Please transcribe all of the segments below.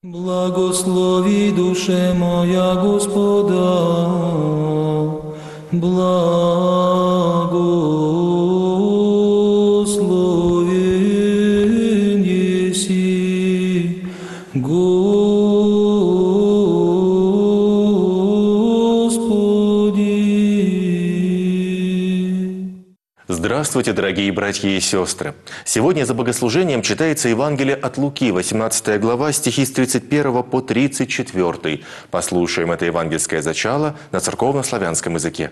Благослови душе моя Господа, благословен еси, Господи. Здравствуйте, дорогие братья и сестры! Сегодня за богослужением читается Евангелие от Луки, 18 глава, стихи с 31 по 34. Послушаем это евангельское зачало на церковно-славянском языке.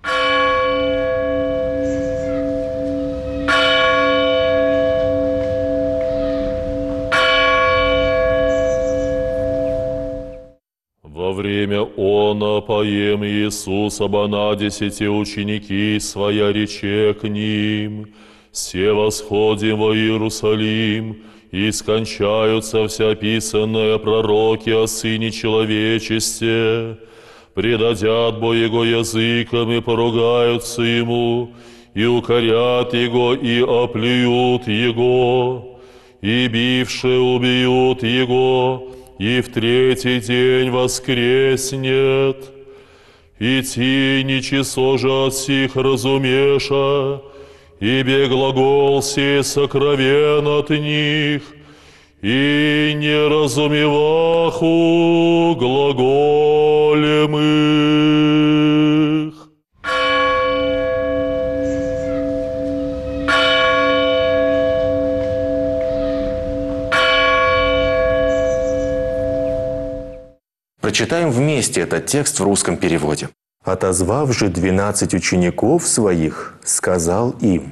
Во время она поем Иисус обона 10 ученики своя рече к ним. Все восходим во Иерусалим, и скончаются вся писанная пророки о Сыне Человечесте. Предадят бо Его языком и поругаются Ему, и укорят Его, и оплюют Его, и бившие убьют Его, и в третий день воскреснет. И ти ничего же от сих разумеша, ибо глагол сей сокровен от них, и не разумеваху глаголем их. Прочитаем вместе этот текст в русском переводе. «Отозвав же 12 учеников своих, сказал им: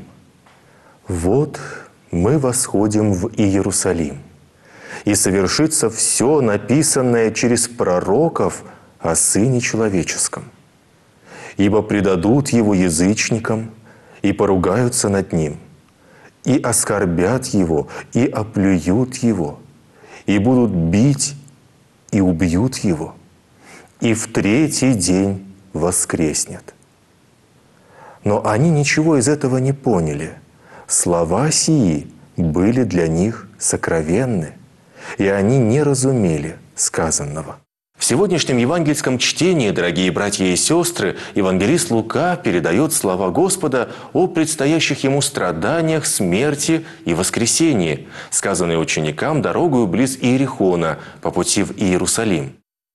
вот мы восходим в Иерусалим, и совершится все написанное через пророков о Сыне Человеческом. Ибо предадут Его язычникам, и поругаются над Ним, и оскорбят Его, и оплюют Его, и будут бить, и убьют Его, и в третий день воскреснет». Но они ничего из этого не поняли. Слова сии были для них сокровенны, и они не разумели сказанного. В сегодняшнем евангельском чтении, дорогие братья и сестры, евангелист Лука передает слова Господа о предстоящих Ему страданиях, смерти и воскресении, сказанные ученикам дорогою близ Иерихона по пути в Иерусалим.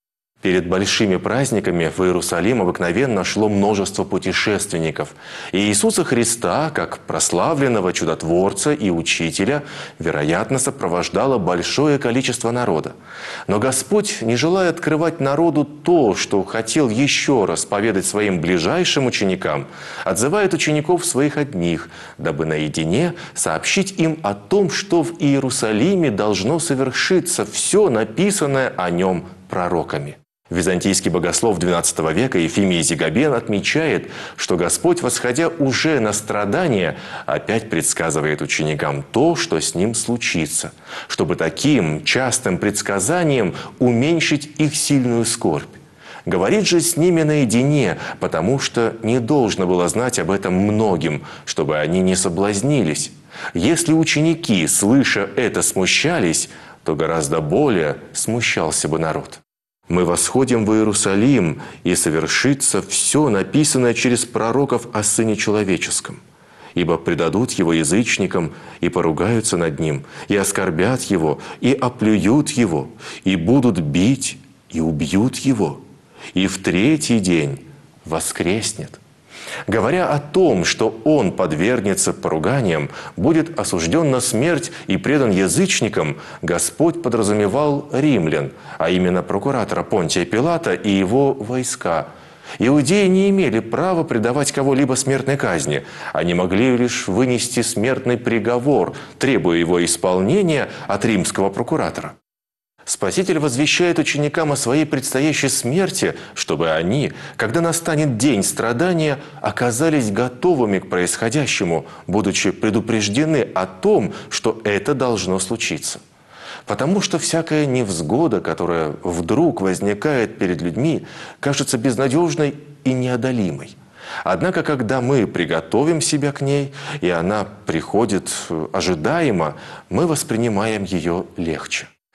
Перед большими праздниками в Иерусалим обыкновенно шло множество путешественников. И Иисуса Христа, как прославленного чудотворца и учителя, вероятно, сопровождало большое количество народа. Но Господь, не желая открывать народу то, что хотел еще раз поведать своим ближайшим ученикам, отзывает учеников своих одних, дабы наедине сообщить им о том, что в Иерусалиме должно совершиться все написанное о нем пророками. Византийский богослов XII века Ефимий Зигабен отмечает, что Господь, восходя уже на страдания, опять предсказывает ученикам то, что с ним случится, чтобы таким частым предсказанием уменьшить их сильную скорбь. Говорит же с ними наедине, потому что не должно было знать об этом многим, чтобы они не соблазнились. Если ученики, слыша это, смущались, то гораздо более смущался бы народ. Мы восходим в Иерусалим, и совершится все написанное через пророков о Сыне Человеческом. Ибо предадут Его язычникам, и поругаются над Ним, и оскорбят Его, и оплюют Его, и будут бить, и убьют Его, и в третий день воскреснет». Говоря о том, что Он подвергнется поруганиям, будет осужден на смерть и предан язычникам, Господь подразумевал римлян, а именно прокуратора Понтия Пилата и его войска. Иудеи не имели права предавать кого-либо смертной казни. Они могли лишь вынести смертный приговор, требуя его исполнения от римского прокуратора. Спаситель возвещает ученикам о своей предстоящей смерти, чтобы они, когда настанет день страдания, оказались готовыми к происходящему, будучи предупреждены о том, что это должно случиться. Потому что всякая невзгода, которая вдруг возникает перед людьми, кажется безнадежной и неодолимой. Однако, когда мы приготовим себя к ней, и она приходит ожидаемо, мы воспринимаем ее легче.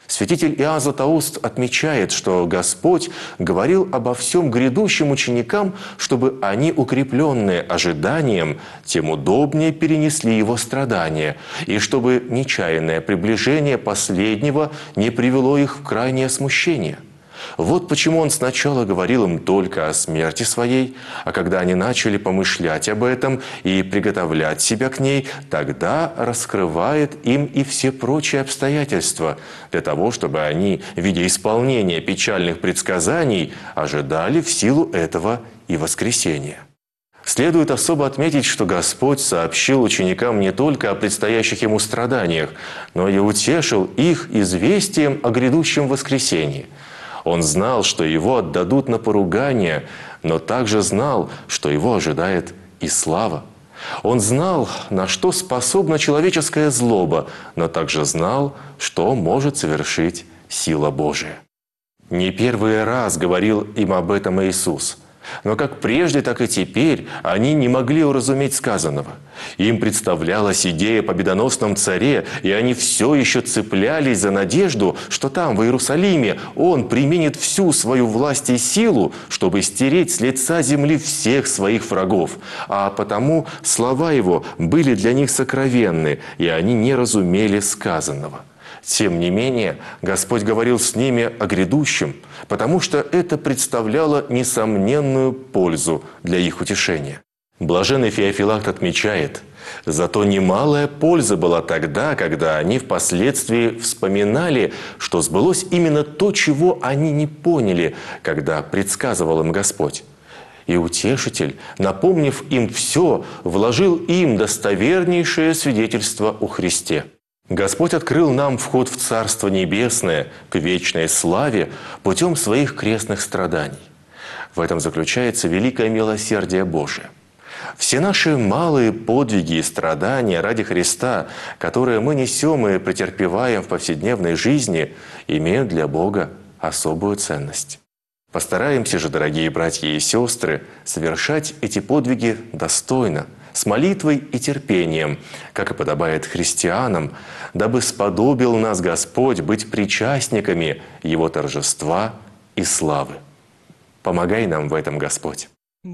Святитель Иоанн Златоуст отмечает, что Господь говорил обо всем грядущим ученикам, чтобы они, укрепленные ожиданием, тем удобнее перенесли Его страдания, и чтобы нечаянное приближение последнего не привело их в крайнее смущение. Вот почему Он сначала говорил им только о смерти Своей, а когда они начали помышлять об этом и приготовлять себя к ней, тогда раскрывает им и все прочие обстоятельства, для того, чтобы они, видя исполнение печальных предсказаний, ожидали в силу этого и воскресения. Следует особо отметить, что Господь сообщил ученикам не только о предстоящих Ему страданиях, но и утешил их известием о грядущем воскресении. Он знал, что Его отдадут на поругание, но также знал, что Его ожидает и слава. Он знал, на что способна человеческая злоба, но также знал, что может совершить сила Божия. Не первый раз говорил им об этом Иисус. Но как прежде, так и теперь они не могли уразуметь сказанного. Им представлялась идея о победоносном царе, и они все еще цеплялись за надежду, что там, в Иерусалиме, Он применит всю свою власть и силу, чтобы стереть с лица земли всех своих врагов. А потому слова Его были для них сокровенны, и они не разумели сказанного. Тем не менее, Господь говорил с ними о грядущем, потому что это представляло несомненную пользу для их утешения. Блаженный Феофилакт отмечает: «Зато немалая польза была тогда, когда они впоследствии вспоминали, что сбылось именно то, чего они не поняли, когда предсказывал им Господь. И Утешитель, напомнив им все, вложил им достовернейшее свидетельство о Христе». Господь открыл нам вход в Царство Небесное, к вечной славе, путем Своих крестных страданий. В этом заключается великое милосердие Божие. Все наши малые подвиги и страдания ради Христа, которые мы несем и претерпеваем в повседневной жизни, имеют для Бога особую ценность. Постараемся же, дорогие братья и сестры, совершать эти подвиги достойно, с молитвой и терпением, как и подобает христианам, дабы сподобил нас Господь быть причастниками Его торжества и славы. Помогай нам в этом, Господь.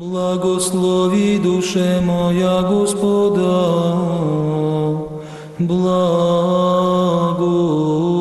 Благослови душе моя Господа, благо.